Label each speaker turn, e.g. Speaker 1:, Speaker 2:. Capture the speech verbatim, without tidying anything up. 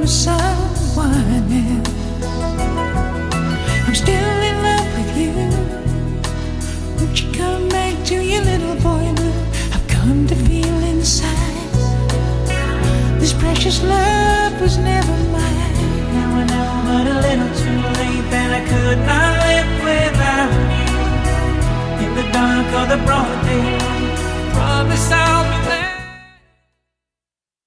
Speaker 1: someone else. I'm still in love with you. Won't you come back to your little boy blue? I've come to feel inside this precious love was never mine. Now I know, but a little too late, that I could not live without you. In the dark or the broad day, promise I'll